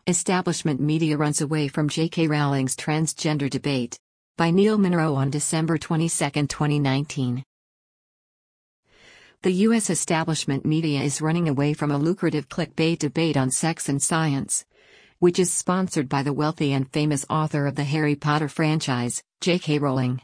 Establishment Media Runs Away from J.K. Rowling's Transgender Debate. By Neil Monroe on December 22, 2019. The U.S. establishment media is running away from a lucrative clickbait debate on sex and science, which is sponsored by the wealthy and famous author of the Harry Potter franchise, J.K. Rowling.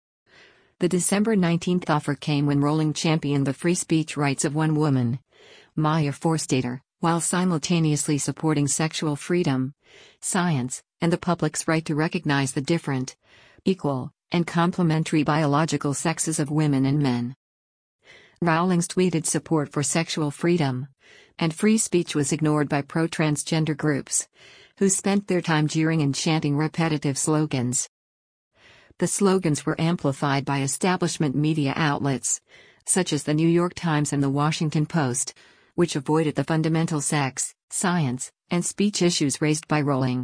The December 19th offer came when Rowling championed the free speech rights of one woman, Maya Forstater, while simultaneously supporting sexual freedom, science, and the public's right to recognize the different, equal, and complementary biological sexes of women and men. Rowling's tweeted support for sexual freedom and free speech was ignored by pro-transgender groups, who spent their time jeering and chanting repetitive slogans. The slogans were amplified by establishment media outlets, such as the New York Times and the Washington Post, which avoided the fundamental sex, science, and speech issues raised by Rowling.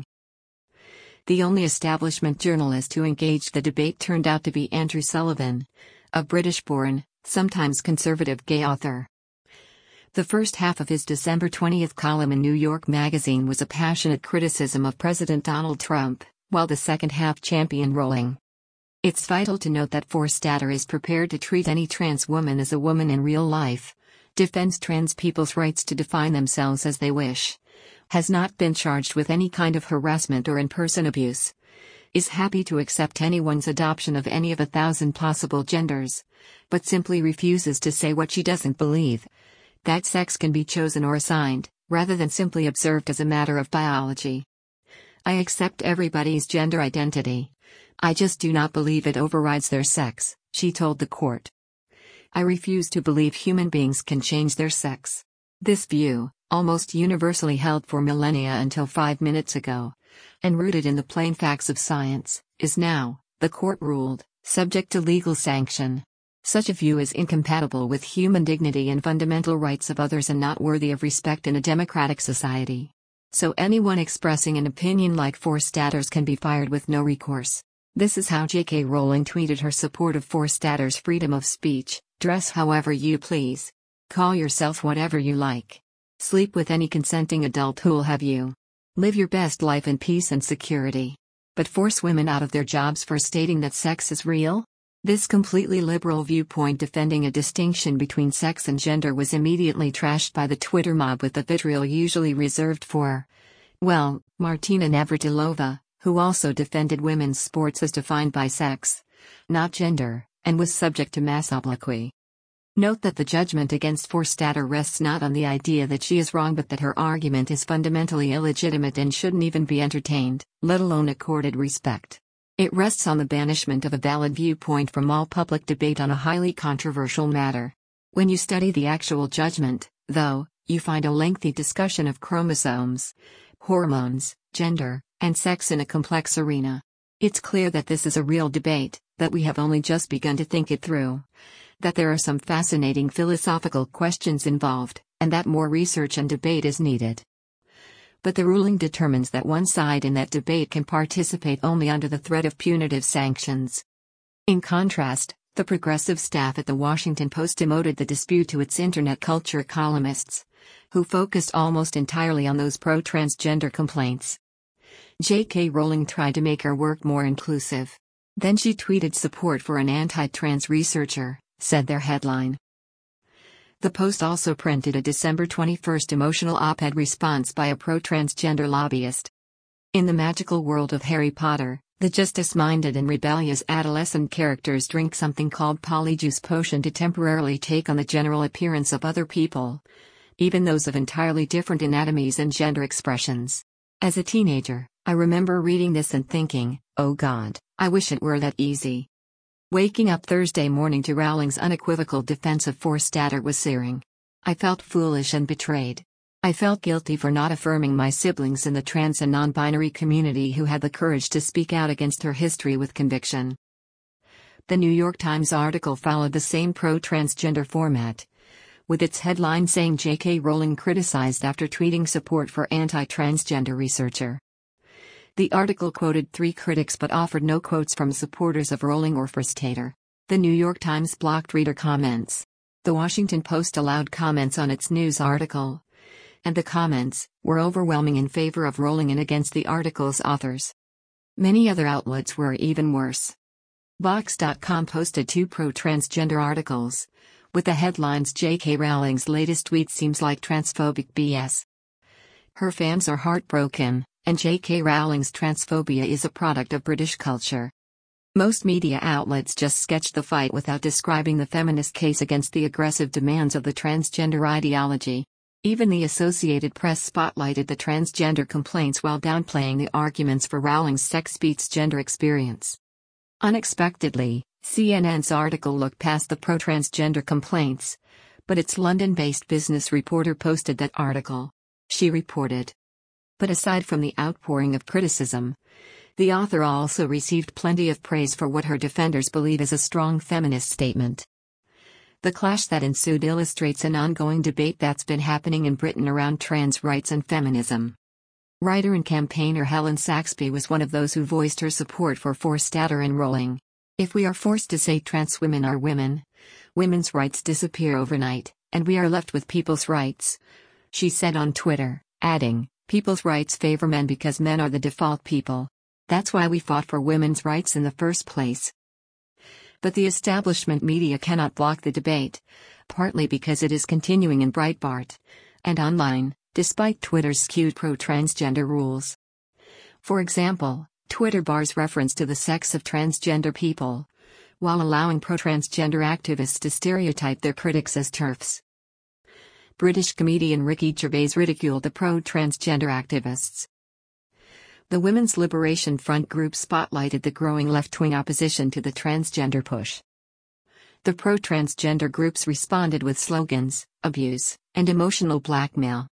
The only establishment journalist who engaged the debate turned out to be Andrew Sullivan, a British-born, sometimes conservative gay author. The first half of his December 20th column in New York Magazine was a passionate criticism of President Donald Trump, while the second half championed Rowling. It's vital to note that Forstater is prepared to treat any trans woman as a woman in real life, defends trans people's rights to define themselves as they wish, has not been charged with any kind of harassment or in-person abuse, is happy to accept anyone's adoption of any of 1,000 possible genders, but simply refuses to say what she doesn't believe, that sex can be chosen or assigned, rather than simply observed as a matter of biology. I accept everybody's gender identity. I just do not believe it overrides their sex, she told the court. I refuse to believe human beings can change their sex. This view, almost universally held for millennia until 5 minutes ago, and rooted in the plain facts of science, is now, the court ruled, subject to legal sanction. Such a view is incompatible with human dignity and fundamental rights of others and not worthy of respect in a democratic society. So anyone expressing an opinion like Forstater's can be fired with no recourse. This is how J.K. Rowling tweeted her support of Forstater's freedom of speech: dress however you please. Call yourself whatever you like. Sleep with any consenting adult who'll have you. Live your best life in peace and security. But force women out of their jobs for stating that sex is real? This completely liberal viewpoint defending a distinction between sex and gender was immediately trashed by the Twitter mob with the vitriol usually reserved for, well, Martina Navratilova, who also defended women's sports as defined by sex, not gender, and was subject to mass obloquy. Note that the judgment against Forstater rests not on the idea that she is wrong but that her argument is fundamentally illegitimate and shouldn't even be entertained, let alone accorded respect. It rests on the banishment of a valid viewpoint from all public debate on a highly controversial matter. When you study the actual judgment, though, you find a lengthy discussion of chromosomes, hormones, gender, and sex in a complex arena. It's clear that this is a real debate, that we have only just begun to think it through, that there are some fascinating philosophical questions involved, and that more research and debate is needed. But the ruling determines that one side in that debate can participate only under the threat of punitive sanctions. In contrast, the progressive staff at the Washington Post demoted the dispute to its internet culture columnists, who focused almost entirely on those pro-transgender complaints. J.K. Rowling tried to make her work more inclusive. Then she tweeted support for an anti-trans researcher, said their headline. The Post also printed a December 21st emotional op-ed response by a pro-transgender lobbyist. In the magical world of Harry Potter, the justice-minded and rebellious adolescent characters drink something called Polyjuice Potion to temporarily take on the general appearance of other people, even those of entirely different anatomies and gender expressions. As a teenager, I remember reading this and thinking, oh God, I wish it were that easy. Waking up Thursday morning to Rowling's unequivocal defense of Forstater was searing. I felt foolish and betrayed. I felt guilty for not affirming my siblings in the trans and non-binary community who had the courage to speak out against her history with conviction. The New York Times article followed the same pro-transgender format, with its headline saying J.K. Rowling criticized after tweeting support for anti-transgender researcher. The article quoted 3 critics but offered no quotes from supporters of Rowling or Forstater. The New York Times blocked reader comments. The Washington Post allowed comments on its news article, and the comments were overwhelming in favor of Rowling and against the article's authors. Many other outlets were even worse. Vox.com posted 2 pro-transgender articles, with the headlines J.K. Rowling's latest tweet seems like transphobic BS. Her fans are heartbroken, and J.K. Rowling's transphobia is a product of British culture. Most media outlets just sketch the fight without describing the feminist case against the aggressive demands of the transgender ideology. Even the Associated Press spotlighted the transgender complaints while downplaying the arguments for Rowling's sex beats gender experience. Unexpectedly, CNN's article looked past the pro-transgender complaints, but its London-based business reporter posted that article. She reported. But aside from the outpouring of criticism, the author also received plenty of praise for what her defenders believe is a strong feminist statement. The clash that ensued illustrates an ongoing debate that's been happening in Britain around trans rights and feminism. Writer and campaigner Helen Saxby was one of those who voiced her support for Forstater and Rowling. If we are forced to say trans women are women, women's rights disappear overnight, and we are left with people's rights, she said on Twitter, adding, people's rights favor men because men are the default people. That's why we fought for women's rights in the first place. But the establishment media cannot block the debate, partly because it is continuing in Breitbart and online, despite Twitter's skewed pro-transgender rules. For example, Twitter bars reference to the sex of transgender people, while allowing pro-transgender activists to stereotype their critics as TERFs. British comedian Ricky Gervais ridiculed the pro-transgender activists. The Women's Liberation Front group spotlighted the growing left-wing opposition to the transgender push. The pro-transgender groups responded with slogans, abuse, and emotional blackmail.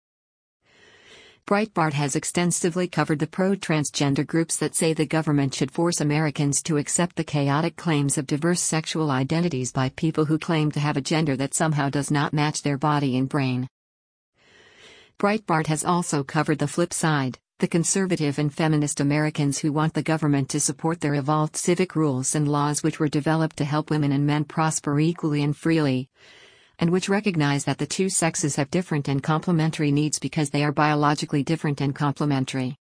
Breitbart has extensively covered the pro-transgender groups that say the government should force Americans to accept the chaotic claims of diverse sexual identities by people who claim to have a gender that somehow does not match their body and brain. Breitbart has also covered the flip side. The conservative and feminist Americans who want the government to support their evolved civic rules and laws which were developed to help women and men prosper equally and freely, and which recognize that the two sexes have different and complementary needs because they are biologically different and complementary.